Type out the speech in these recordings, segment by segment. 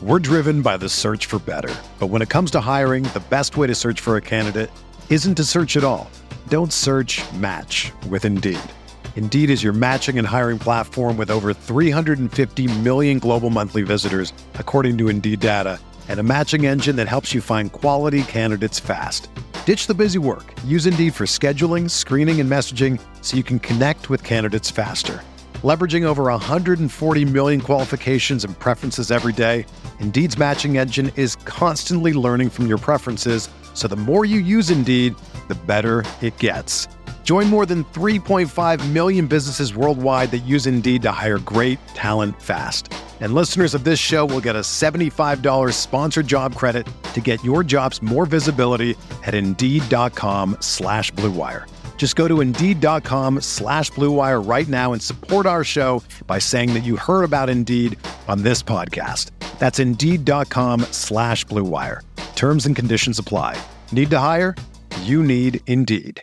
We're driven by the search for better. But when it comes to hiring, the best way to search for a candidate isn't to search at all. Don't search, match with Indeed. Indeed is your matching and hiring platform with over 350 million global monthly visitors, according to Indeed data, and a matching engine that helps you find quality candidates fast. Ditch the busy work. Use Indeed for scheduling, screening, and messaging so you can connect with candidates faster. Leveraging over 140 million qualifications and preferences every day, Indeed's matching engine is constantly learning from your preferences, so the more you use Indeed, the better it gets. Join more than 3.5 million businesses worldwide that use Indeed to hire great talent fast. And listeners of this show will get a $75 sponsored job credit to get your jobs more visibility at Indeed.com/Blue Wire. Just go to Indeed.com/Blue Wire right now and support our show by saying that you heard about Indeed on this podcast. That's Indeed.com/Blue Wire. Terms and conditions apply. Need to hire? You need Indeed.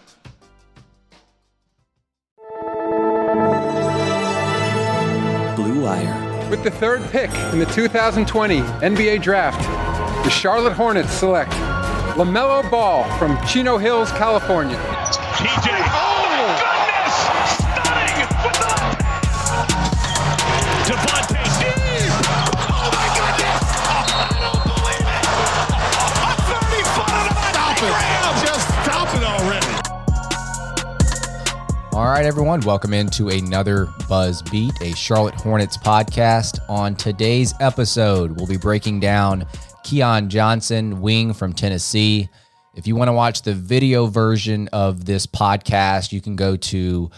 Blue Wire. With the third pick in the 2020 NBA Draft, the Charlotte Hornets select LaMelo Ball from Chino Hills, California. TJ, oh my goodness! Stunning with the Devontae deep! Oh my goodness! I don't believe it! A 30-footer to Just stop it already! All right, everyone, welcome into another Buzz Beat, a Charlotte Hornets podcast. On today's episode, we'll be breaking down Keon Johnson, wing from Tennessee. If you want to watch the video version of this podcast, you can go to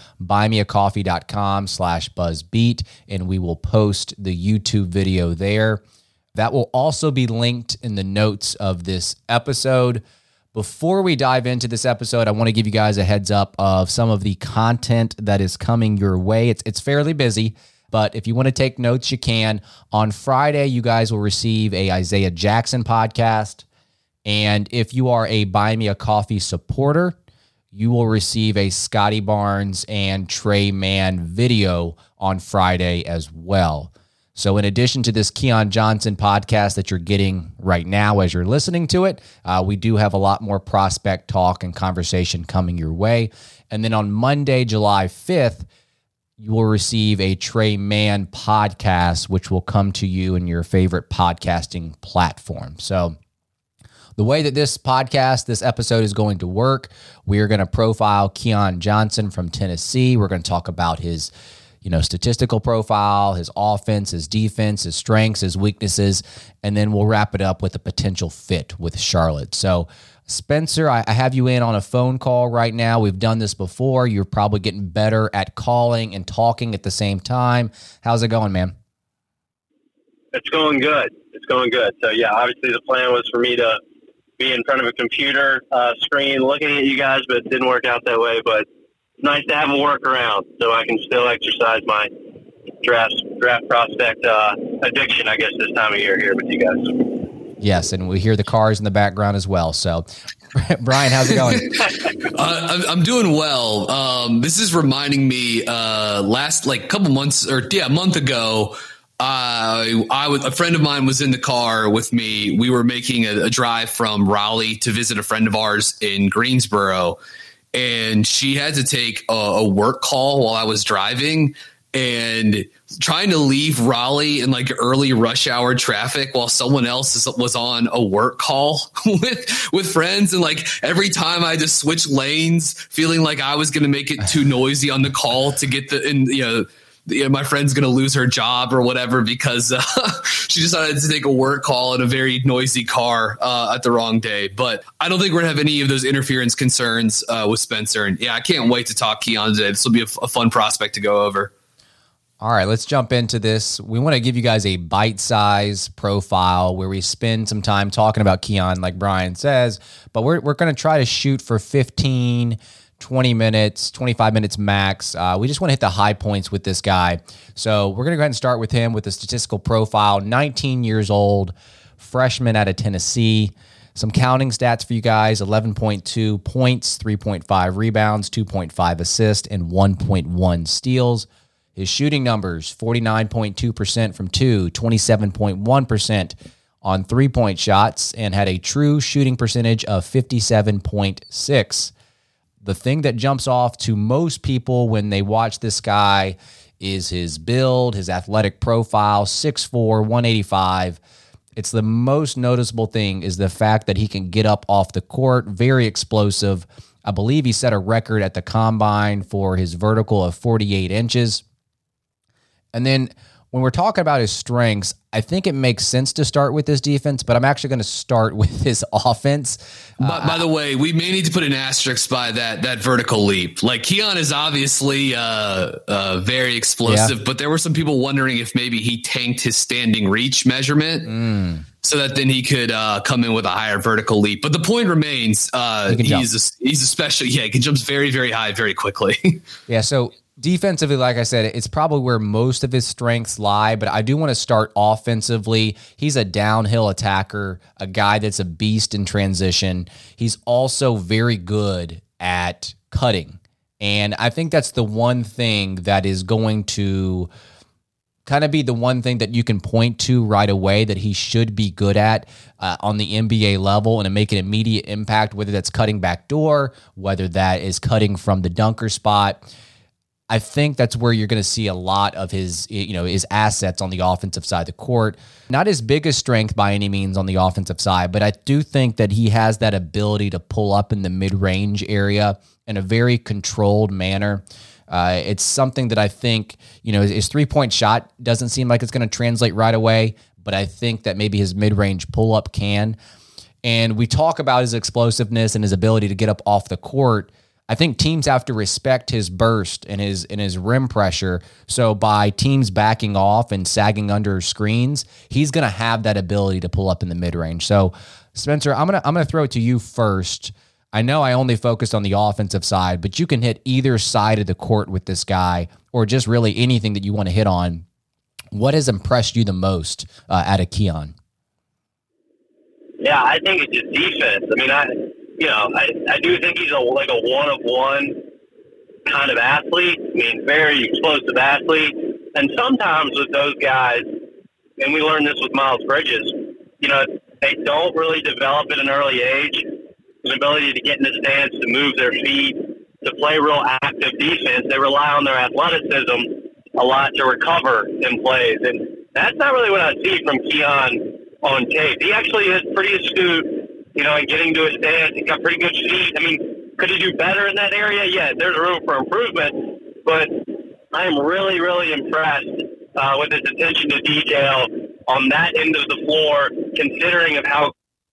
buymeacoffee.com/buzzbeat, and we will post the YouTube video there. That will also be linked in the notes of this episode. Before we dive into this episode, I want to give you guys a heads up of some of the content that is coming your way. It's fairly busy, but if you want to take notes, you can. On Friday, you guys will receive a Isaiah Jackson podcast. And if you are a Buy Me a Coffee supporter, you will receive a Scotty Barnes and Trey Mann video on Friday as well. So in addition to this Keon Johnson podcast that you're getting right now as you're listening to it, we do have a lot more prospect talk and conversation coming your way. And then on Monday, July 5th, you will receive a Trey Mann podcast, which will come to you in your favorite podcasting platform. So the way that this episode is going to work, we are going to profile Keon Johnson from Tennessee. We're going to talk about his, statistical profile, his offense, his defense, his strengths, his weaknesses, and then we'll wrap it up with a potential fit with Charlotte. So, Spencer, I have you in on a phone call right now. We've done this before. You're probably getting better at calling and talking at the same time. How's it going, man? It's going good. So, yeah, obviously the plan was for me to be in front of a computer screen looking at you guys, but it didn't work out that way. But it's nice to have a workaround so I can still exercise my draft prospect addiction, I guess, this time of year here with you guys. Yes, and we hear the cars in the background as well. So, Brian, how's it going? I'm doing well. This is reminding me a month ago, a friend of mine was in the car with me. We were making a drive from Raleigh to visit a friend of ours in Greensboro, and she had to take a work call while I was driving, and trying to leave Raleigh in like early rush hour traffic while someone else was on a work call with friends. And like every time I just switch lanes, feeling like I was going to make it too noisy on the call to get my friend's going to lose her job or whatever because she decided to take a work call in a very noisy car at the wrong day. But I don't think we're going to have any of those interference concerns with Spencer. And yeah, I can't wait to talk Keon today. This will be a fun prospect to go over. All right, let's jump into this. We want to give you guys a bite-size profile where we spend some time talking about Keon, like Brian says, but we're going to try to shoot for 15, 20 minutes, 25 minutes max. We just want to hit the high points with this guy. So we're going to go ahead and start with him with the statistical profile. 19 years old, freshman out of Tennessee. Some counting stats for you guys: 11.2 points, 3.5 rebounds, 2.5 assists, and 1.1 steals. His shooting numbers, 49.2% from 2, 27.1% on 3-point shots, and had a true shooting percentage of 57.6. The thing that jumps off to most people when they watch this guy is his build, his athletic profile, 6'4", 185. It's the most noticeable thing is the fact that he can get up off the court, very explosive. I believe he set a record at the combine for his vertical of 48 inches. And then when we're talking about his strengths, I think it makes sense to start with his defense, but I'm actually going to start with his offense. By the way, we may need to put an asterisk by that vertical leap. Like, Keon is obviously very explosive, but there were some people wondering if maybe he tanked his standing reach measurement so that then he could come in with a higher vertical leap. But the point remains, he's a special. Yeah, he can jump very, very high very quickly. Yeah, so defensively, like I said, it's probably where most of his strengths lie, but I do want to start offensively. He's a downhill attacker, a guy that's a beast in transition. He's also very good at cutting. And I think that's the one thing that is going to kind of be the one thing that you can point to right away that he should be good at on the NBA level and make an immediate impact, whether that's cutting back door, whether that is cutting from the dunker spot. I think that's where you're going to see a lot of his assets on the offensive side of the court. Not his biggest strength by any means on the offensive side, but I do think that he has that ability to pull up in the mid-range area in a very controlled manner. It's something that I think, his 3-point shot doesn't seem like it's going to translate right away, but I think that maybe his mid-range pull-up can. And we talk about his explosiveness and his ability to get up off the court. I think teams have to respect his burst and his rim pressure. So by teams backing off and sagging under screens, he's going to have that ability to pull up in the mid-range. So Spencer, I'm going to throw it to you first. I know I only focused on the offensive side, but you can hit either side of the court with this guy or just really anything that you want to hit on. What has impressed you the most out of Keon? Yeah, I think it's his defense. I mean, I do think he's like a one-of-one kind of athlete. I mean, very explosive athlete. And sometimes with those guys, and we learned this with Miles Bridges, they don't really develop at an early age an ability to get in the stance, to move their feet, to play real active defense. They rely on their athleticism a lot to recover in plays. And that's not really what I see from Keon on tape. He actually is pretty astute, in getting to his stance. He's got pretty good feet. I mean, could he do better in that area? Yeah, there's room for improvement. But I'm really, really impressed with his attention to detail on that end of the floor, considering of how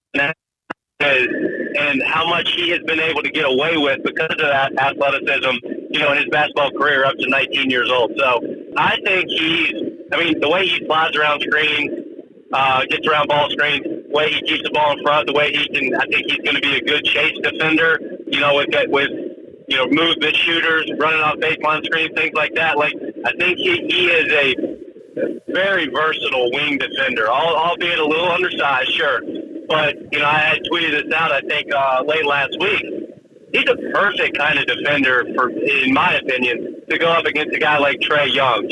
is and how much he has been able to get away with because of that athleticism, in his basketball career up to 19 years old. So I think the way he slides around screens, gets around ball screens, the way he keeps the ball in front, the way I think he's going to be a good chase defender, with movement shooters, running off baseline screens, things like that. Like, I think he is a very versatile wing defender, albeit a little undersized, sure. But, I had tweeted this out, I think, late last week. He's a perfect kind of defender, in my opinion, to go up against a guy like Trae Young.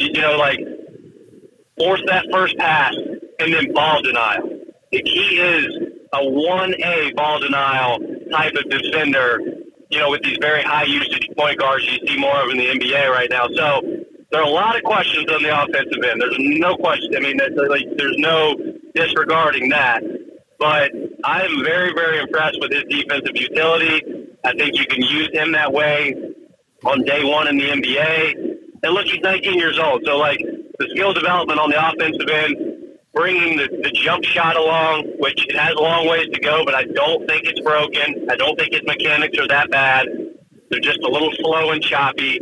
Force that first pass and then ball denial. He is a 1A ball denial type of defender, with these very high usage point guards you see more of in the NBA right now. So there are a lot of questions on the offensive end. There's no question. I mean, there's no disregarding that. But I am very, very impressed with his defensive utility. I think you can use him that way on day one in the NBA. And look, he's 19 years old. So, the skill development on the offensive end, bringing the jump shot along, which it has a long ways to go, but I don't think it's broken. I don't think his mechanics are that bad. They're just a little slow and choppy.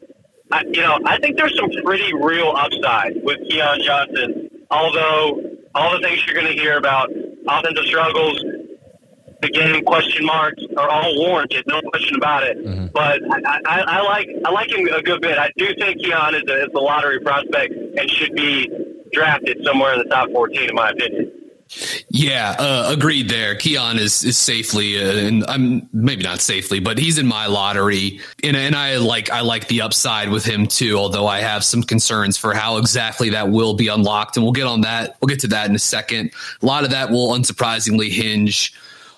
I think there's some pretty real upside with Keon Johnson, although all the things you're going to hear about offensive struggles, the game question marks are all warranted, no question about it. Mm-hmm. But I like him a good bit. I do think Keon is a lottery prospect and should be drafted somewhere in the top 14, in my opinion. Yeah, agreed there. Keon is safely, and I'm maybe not safely, but he's in my lottery, and I like the upside with him too. Although I have some concerns for how exactly that will be unlocked, and we'll get on that. We'll get to that in a second. A lot of that will unsurprisingly hinge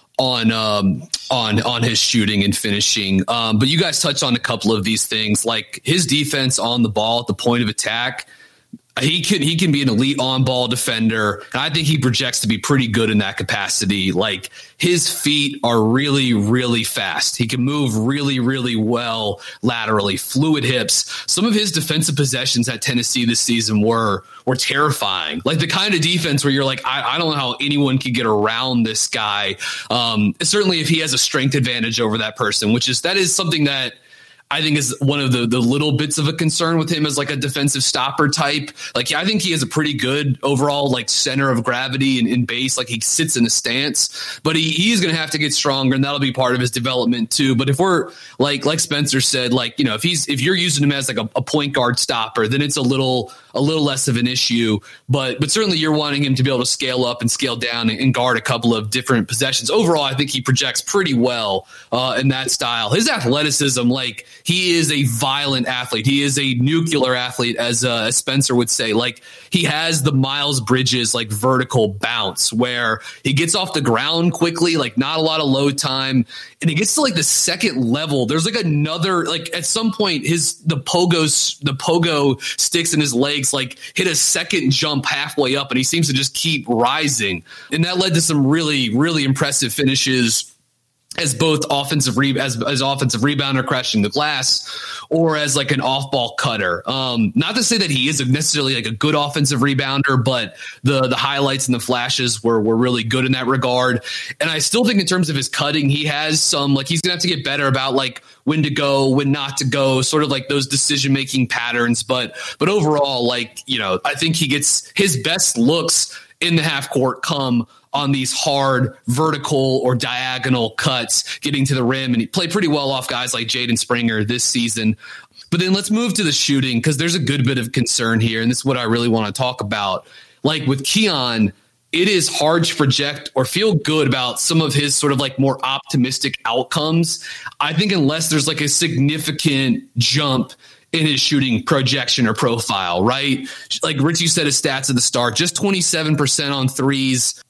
on his shooting and finishing. But you guys touched on a couple of these things, like his defense on the ball at the point of attack. He can be an elite on-ball defender. And I think he projects to be pretty good in that capacity. Like, his feet are really, really fast. He can move really, really well laterally, fluid hips. Some of his defensive possessions at Tennessee this season were terrifying. Like, the kind of defense where you're like, I don't know how anyone could get around this guy. Certainly if he has a strength advantage over that person, that is something that I think is one of the little bits of a concern with him as like a defensive stopper type. Like, I think he has a pretty good overall like center of gravity in base. Like, he sits in a stance, but he's going to have to get stronger, and that'll be part of his development too. But if we're like Spencer said, like, you know, if you're using him as like a point guard stopper, then it's a little less of an issue. But certainly you're wanting him to be able to scale up and scale down and guard a couple of different possessions. Overall, I think he projects pretty well in that style. His athleticism, like, he is a violent athlete. He is a nuclear athlete, as Spencer would say. Like, he has the Miles Bridges like vertical bounce where he gets off the ground quickly, like not a lot of load time, and he gets to like the second level. There's like another, like, at some point the pogo sticks in his legs like hit a second jump halfway up, and he seems to just keep rising, and that led to some really, really impressive finishes as both offensive rebounder crashing the glass, or as like an off-ball cutter. Not to say that he is necessarily like a good offensive rebounder, but the highlights and the flashes were really good in that regard. And I still think in terms of his cutting, he has some, like, he's gonna have to get better about like when to go, when not to go, sort of like those decision-making patterns. But overall, like, you know, I think he gets his best looks in the half court come on these hard vertical or diagonal cuts, getting to the rim. And he played pretty well off guys like Jaden Springer this season. But then let's move to the shooting, because there's a good bit of concern here. And this is what I really want to talk about. Like, with Keon, it is hard to project or feel good about some of his sort of like more optimistic outcomes. I think unless there's like a significant jump in his shooting projection or profile, right? Like Rich, you said his stats at the start, just 27% on threes,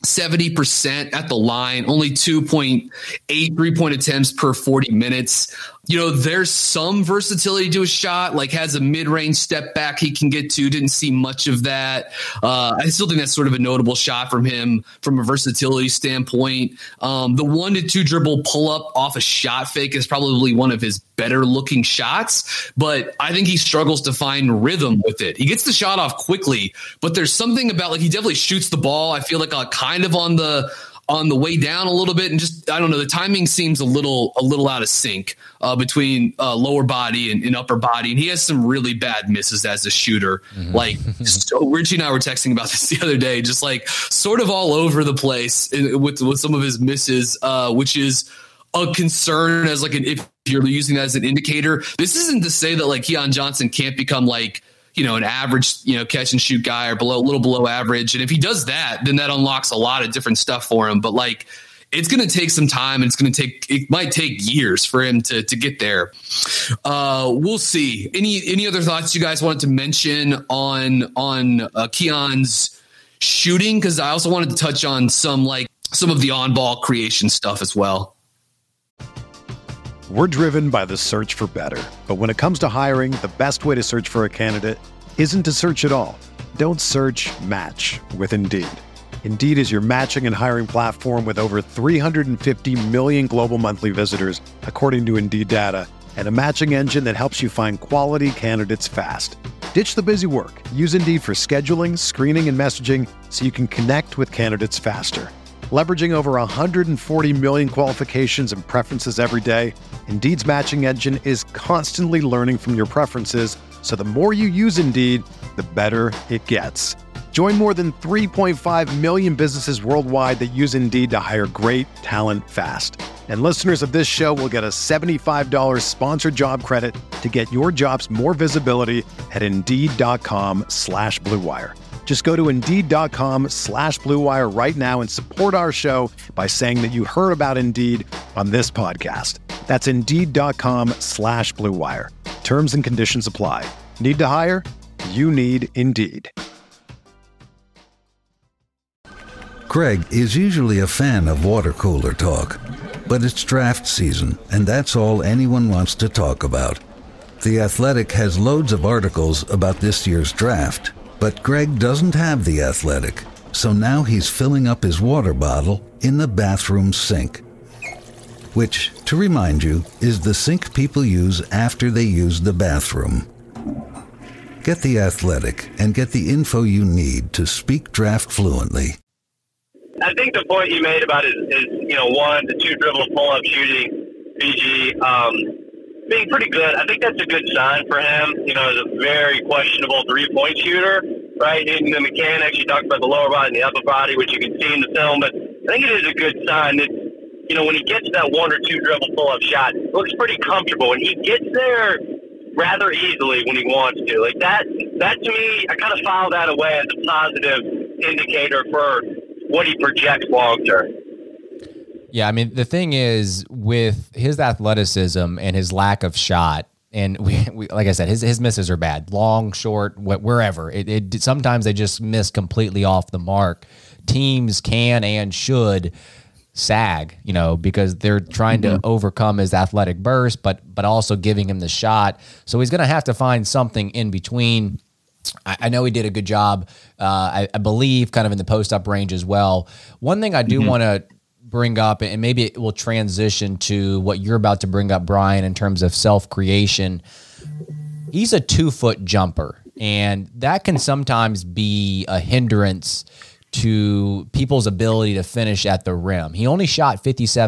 70% at the line, only 2.8 3-point attempts per 40 minutes. You know, there's some versatility to his shot, like has a mid-range step back he can get to. Didn't see much of that. I still think that's sort of a notable shot from him from a versatility standpoint. The 1-2 dribble pull-up off a shot fake is probably one of his better looking shots, but I think he struggles to find rhythm with it. He gets the shot off quickly, but there's something about, like, he definitely shoots the ball, I feel like, kind of on the way down a little bit, and just, I don't know, the timing seems a little out of sync between lower body and upper body, and he has some really bad misses as a shooter. Mm-hmm. Like, so Richie and I were texting about this the other day, just like sort of all over the place with some of his misses, which is a concern as like if you're using that as an indicator. This isn't to say that like Keon Johnson can't become like, you know, an average, you know, catch and shoot guy or a little below average. And if he does that, then that unlocks a lot of different stuff for him. But like, it's going to take some time, and it might take years for him to get there. We'll see. Any other thoughts you guys wanted to mention on Keon's shooting? Cause I also wanted to touch on some of the on-ball creation stuff as well. We're driven by the search for better. But when it comes to hiring, the best way to search for a candidate isn't to search at all. Don't search, match with Indeed. Indeed is your matching and hiring platform with over 350 million global monthly visitors, according to Indeed data, and a matching engine that helps you find quality candidates fast. Ditch the busy work. Use Indeed for scheduling, screening, and messaging so you can connect with candidates faster. Leveraging over 140 million qualifications and preferences every day, Indeed's matching engine is constantly learning from your preferences, so the more you use Indeed, the better it gets. Join more than 3.5 million businesses worldwide that use Indeed to hire great talent fast. And listeners of this show will get a $75 sponsored job credit to get your jobs more visibility at Indeed.com/Blue Wire. Just go to Indeed.com/Blue Wire right now and support our show by saying that you heard about Indeed on this podcast. That's Indeed.com/Blue Wire. Terms and conditions apply. Need to hire? You need Indeed. Greg is usually a fan of water cooler talk, but it's draft season, and that's all anyone wants to talk about. The Athletic has loads of articles about this year's draft, but Greg doesn't have The Athletic, so now he's filling up his water bottle in the bathroom sink, which, to remind you, is the sink people use after they use the bathroom. Get The Athletic and get the info you need to speak draft fluently. I think the point you made about is one, the 2 dribble pull-up shooting, PG, being pretty good. I think that's a good sign for him. As a very questionable 3-point shooter, right? In the mechanics, you talked about the lower body and the upper body, which you can see in the film, but I think it is a good sign that, when he gets that 1 or 2 dribble pull-up shot, it looks pretty comfortable, and he gets there rather easily when he wants to. Like that to me, I kind of file that away as a positive indicator for what he projects long term. Yeah, I mean, the thing is, with his athleticism and his lack of shot, and we like I said, his misses are bad, long, short, wherever. It sometimes they just miss completely off the mark. Teams can and should sag, because they're trying to overcome his athletic burst, but also giving him the shot. So he's going to have to find something in between. I know he did a good job, I believe, kind of in the post-up range as well. One thing I do want to bring up, and maybe it will transition to what you're about to bring up, Brian, in terms of self-creation. He's a 2-foot jumper, and that can sometimes be a hindrance to people's ability to finish at the rim. He only shot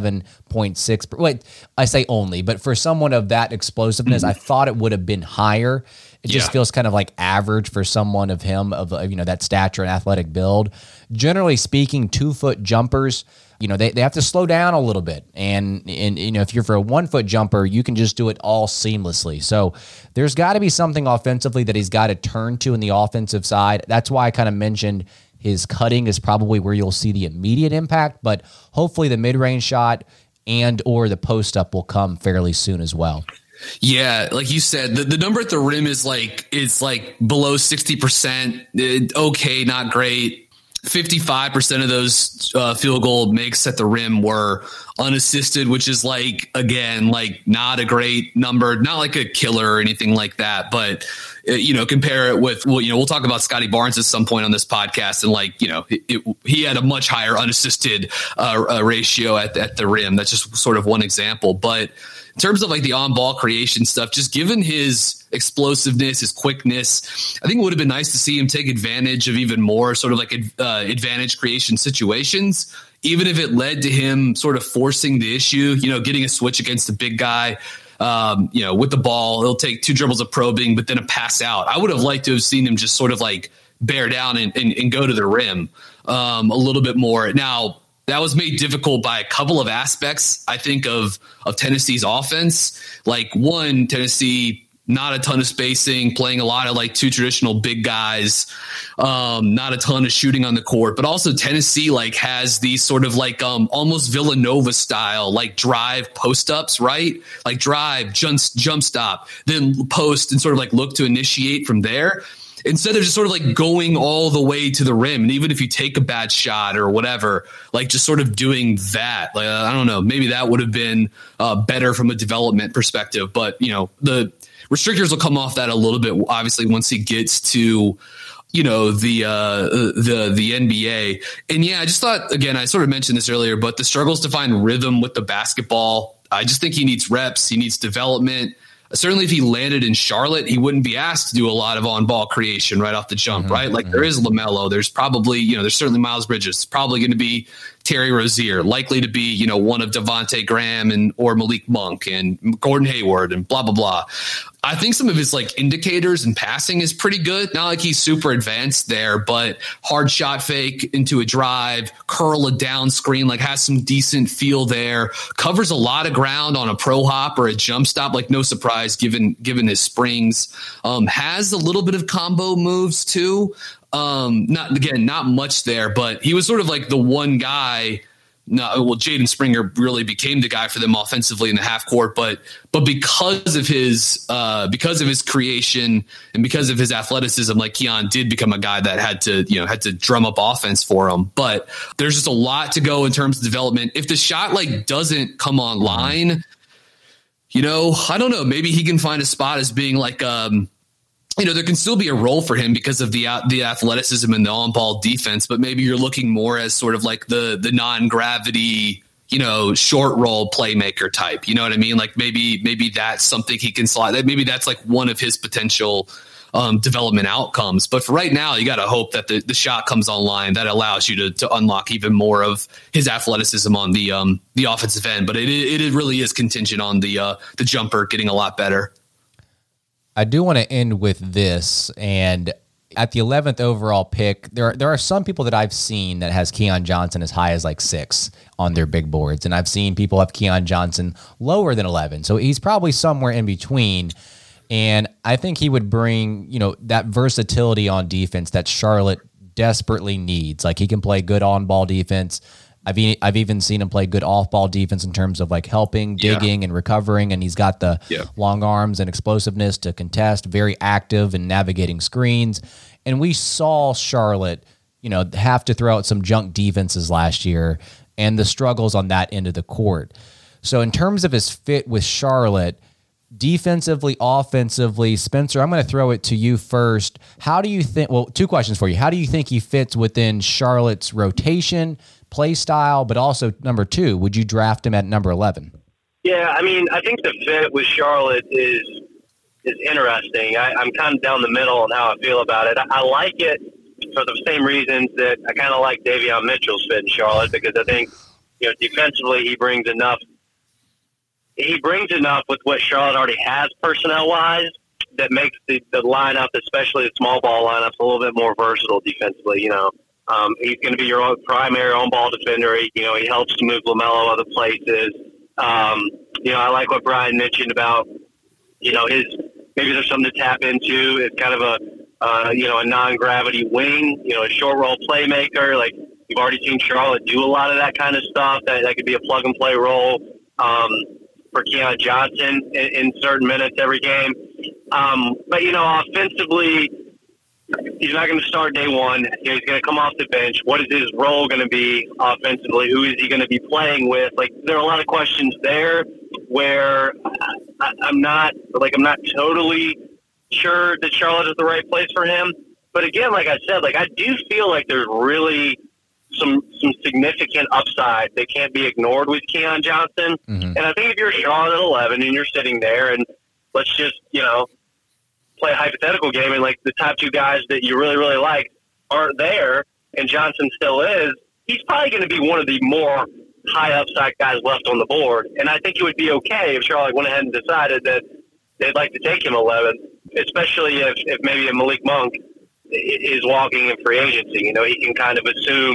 57.6%. Wait, I say only, but for someone of that explosiveness, I thought it would have been higher. It just feels kind of like average for someone of him, of that stature and athletic build. Generally speaking, 2-foot jumpers, they have to slow down a little bit. And if you're for a 1-foot jumper, you can just do it all seamlessly. So there's got to be something offensively that he's got to turn to in the offensive side. That's why I kind of mentioned his cutting is probably where you'll see the immediate impact, but hopefully the mid-range shot and or the post-up will come fairly soon as well. Yeah, like you said, the number at the rim is it's below 60%. Okay, not great. 55% of those field goal makes at the rim were unassisted, which is not a great number, not like a killer or anything like that. But compare it with we'll talk about Scotty Barnes at some point on this podcast, and he had a much higher unassisted ratio at the rim. That's just sort of one example, but in terms of the on-ball creation stuff, just given his explosiveness, his quickness, I think it would have been nice to see him take advantage of even more sort of advantage creation situations, even if it led to him sort of forcing the issue, getting a switch against a big guy, with the ball. He'll take 2 dribbles of probing, but then a pass out. I would have liked to have seen him just sort of bear down and go to the rim a little bit more. Now, that was made difficult by a couple of aspects, I think, of Tennessee's offense. One, Tennessee, not a ton of spacing, playing a lot of 2 traditional big guys, not a ton of shooting on the court. But also Tennessee has these sort of almost Villanova style, drive post-ups, right? Drive, jump stop, then post and sort of look to initiate from there, instead of just sort of going all the way to the rim. And even if you take a bad shot or whatever, just sort of doing that, I don't know, maybe that would have been better from a development perspective. But, the restrictors will come off that a little bit, obviously, once he gets to, the NBA. And yeah, I just thought, again, I sort of mentioned this earlier, but the struggles to find rhythm with the basketball, I just think he needs reps. He needs development. Certainly, if he landed in Charlotte, he wouldn't be asked to do a lot of on-ball creation right off the jump, right? There is LaMelo. There's probably, there's certainly Miles Bridges. Probably going to be Terry Rozier, likely to be, one of Devontae Graham or Malik Monk and Gordon Hayward and blah, blah, blah. I think some of his indicators and passing is pretty good. Not like he's super advanced there, but hard shot fake into a drive, curl a down screen, has some decent feel there, covers a lot of ground on a pro hop or a jump stop, no surprise given his springs, has a little bit of combo moves too. Not much there, but he was sort of like the one guy. Jaden Springer really became the guy for them offensively in the half court, but because of his creation and because of his athleticism, like Keon did become a guy that had to drum up offense for him. But there's just a lot to go in terms of development. If the shot doesn't come online, I don't know, maybe he can find a spot as being like, there can still be a role for him because of the athleticism and the on-ball defense, but maybe you're looking more as sort of like the non-gravity, short roll playmaker type. You know what I mean? Like maybe that's something he can slide. Maybe that's like one of his potential development outcomes. But for right now, you got to hope that the shot comes online that allows you to unlock even more of his athleticism on the offensive end. But it really is contingent on the jumper getting a lot better. I do want to end with this, and at the 11th overall pick, there are some people that I've seen that has Keon Johnson as high as like 6 on their big boards, and I've seen people have Keon Johnson lower than 11, so he's probably somewhere in between, and I think he would bring, that versatility on defense that Charlotte desperately needs. Like, he can play good on-ball defense. I've even seen him play good off-ball defense in terms of like helping, digging, and recovering, and he's got the long arms and explosiveness to contest, very active in navigating screens. And we saw Charlotte, have to throw out some junk defenses last year and the struggles on that end of the court. So in terms of his fit with Charlotte, defensively, offensively, Spencer, I'm going to throw it to you first. How do you think, 2 questions for you. How do you think he fits within Charlotte's rotation, play style, but also number 2, would you draft him at number 11? Yeah, I mean, I think the fit with Charlotte is interesting. I'm kind of down the middle on how I feel about it. I like it for the same reasons that I kind of like Davion Mitchell's fit in Charlotte, because I think, defensively he brings enough with what Charlotte already has personnel-wise that makes the lineup, especially the small ball lineups, a little bit more versatile defensively, He's going to be your primary on-ball defender. He helps to move LaMelo other places. I like what Brian mentioned about, maybe there's something to tap into. It's kind of a non-gravity wing, a short roll playmaker. Like, you've already seen Charlotte do a lot of that kind of stuff. That could be a plug-and-play role for Keon Johnson in certain minutes every game. But offensively, he's not going to start day one. He's going to come off the bench. What is his role going to be offensively? Who is he going to be playing with? Like, there are a lot of questions there where I'm not totally sure that Charlotte is the right place for him. But again, like I said, I do feel like there's really some significant upside that can't be ignored with Keon Johnson. Mm-hmm. And I think if you're Charlotte at 11 and you're sitting there and let's just, play a hypothetical game and the top 2 guys that you really, really like aren't there and Johnson still is, he's probably going to be one of the more high upside guys left on the board. And I think it would be okay if Charlotte went ahead and decided that they'd like to take him 11, especially if maybe a Malik Monk is walking in free agency. He can kind of assume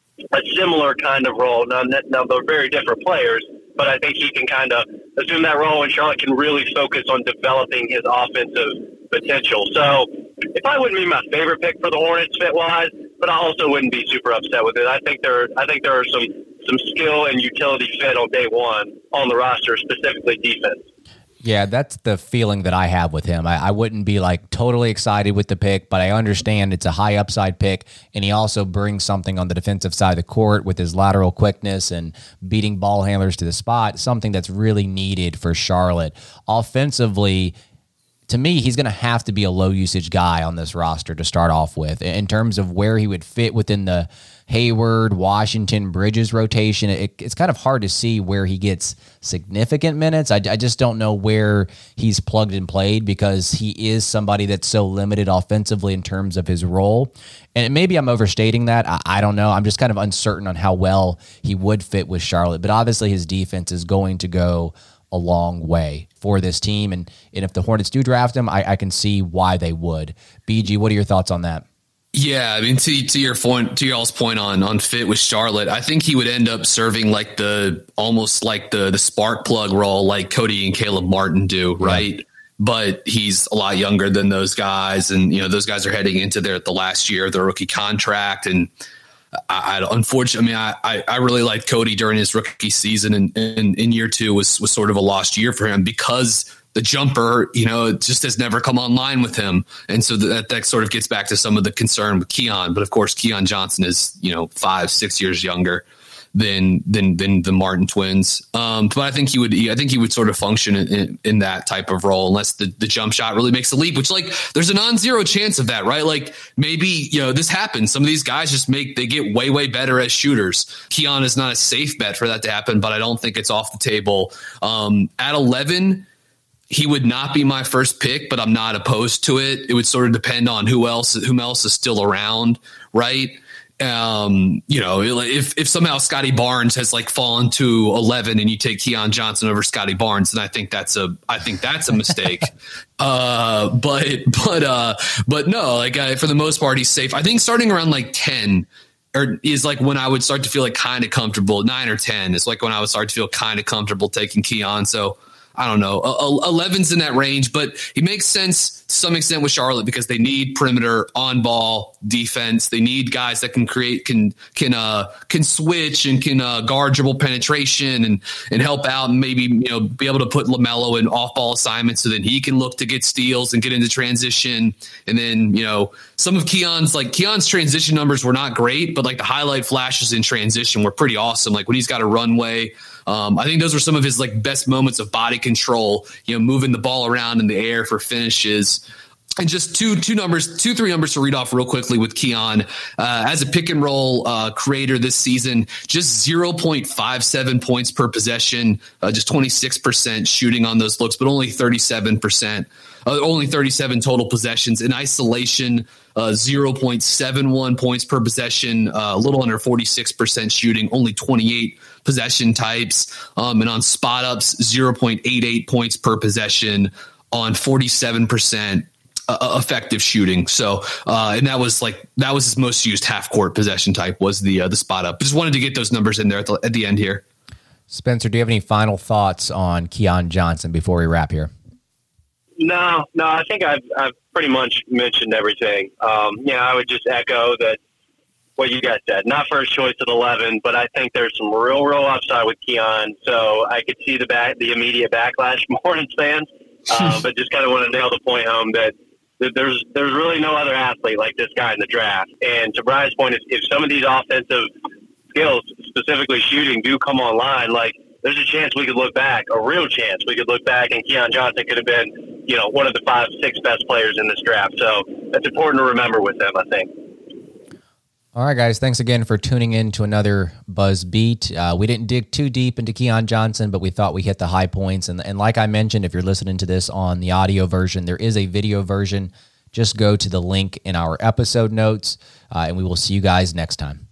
a similar kind of role. Now they're very different players, but I think he can kind of assume that role, and Charlotte can really focus on developing his offensive potential. So it probably wouldn't be my favorite pick for the Hornets fit-wise, but I also wouldn't be super upset with it. I think there are some skill and utility fit on day one on the roster, specifically defense. Yeah, that's the feeling that I have with him. I wouldn't be totally excited with the pick, but I understand it's a high upside pick, and he also brings something on the defensive side of the court with his lateral quickness and beating ball handlers to the spot, something that's really needed for Charlotte. Offensively, to me, he's going to have to be a low-usage guy on this roster to start off with. In terms of where he would fit within the Hayward, Washington, Bridges rotation, it's kind of hard to see where he gets significant minutes. I just don't know where he's plugged and played because he is somebody that's so limited offensively in terms of his role. And maybe I'm overstating that. I don't know. I'm just kind of uncertain on how well he would fit with Charlotte. But obviously his defense is going to go a long way for this team. And if the Hornets do draft him, I can see why they would. BG, what are your thoughts on that? Yeah, I mean, to your point, to y'all's point on fit with Charlotte, I think he would end up serving almost like the spark plug role like Cody and Caleb Martin do, right? but he's a lot younger than those guys. And, those guys are heading into the last year of their rookie contract. And unfortunately, I really liked Cody during his rookie season, and in year 2 was sort of a lost year for him because the jumper, it just has never come online with him. And so that sort of gets back to some of the concern with Keon. But of course, Keon Johnson is, 5-6 years younger than the Martin twins. But I think he would sort of function in that type of role unless the jump shot really makes a leap, which there's a non-zero chance of that, right? Like maybe, this happens. Some of these guys they get way, way better as shooters. Keon is not a safe bet for that to happen, but I don't think it's off the table. At 11, he would not be my first pick, but I'm not opposed to it. It would sort of depend on whom else is still around, right? If somehow Scotty Barnes has fallen to 11 and you take Keon Johnson over Scotty Barnes, then I think that's a mistake. But no, for the most part, he's safe. I think starting around 10 is when I would start to feel kind of comfortable. 9 or 10 is when I would start to feel kind of comfortable taking Keon. So I don't know, 11's in that range, but he makes sense to some extent with Charlotte because they need perimeter on ball defense. They need guys that can create, can switch and can guard dribble penetration and help out and maybe, be able to put LaMelo in off ball assignments so then he can look to get steals and get into transition. And then, some of Keon's transition numbers were not great, but the highlight flashes in transition were pretty awesome. When he's got a runway, I think those were some of his best moments of body control, moving the ball around in the air for finishes. And just two, 3 numbers to read off real quickly with Keon. As a pick and roll creator this season, just 0.57 points per possession, just 26% shooting on those looks, but only 37%. Only 37 total possessions. In isolation, 0.71 points per possession, a little under 46% shooting, only 28 possession types. And on spot ups, 0.88 points per possession on 47% effective shooting. So, and that was his most used half court possession type was the spot up. Just wanted to get those numbers in there at the end here. Spencer, do you have any final thoughts on Keon Johnson before we wrap here? No, I think I've pretty much mentioned everything. I would just echo that what you guys said. Not first choice at 11, but I think there's some real upside with Keon. So I could see the immediate backlash from Hornets fans, but just kind of want to nail the point home that there's really no other athlete like this guy in the draft. And to Brian's point, if some of these offensive skills, specifically shooting, do come online, there's a chance we could look back, a real chance we could look back, and Keon Johnson could have been, one of the 5-6 best players in this draft. So that's important to remember with him, I think. All right, guys. Thanks again for tuning in to another Buzz Beat. We didn't dig too deep into Keon Johnson, but we thought we hit the high points. And like I mentioned, if you're listening to this on the audio version, there is a video version. Just go to the link in our episode notes, and we will see you guys next time.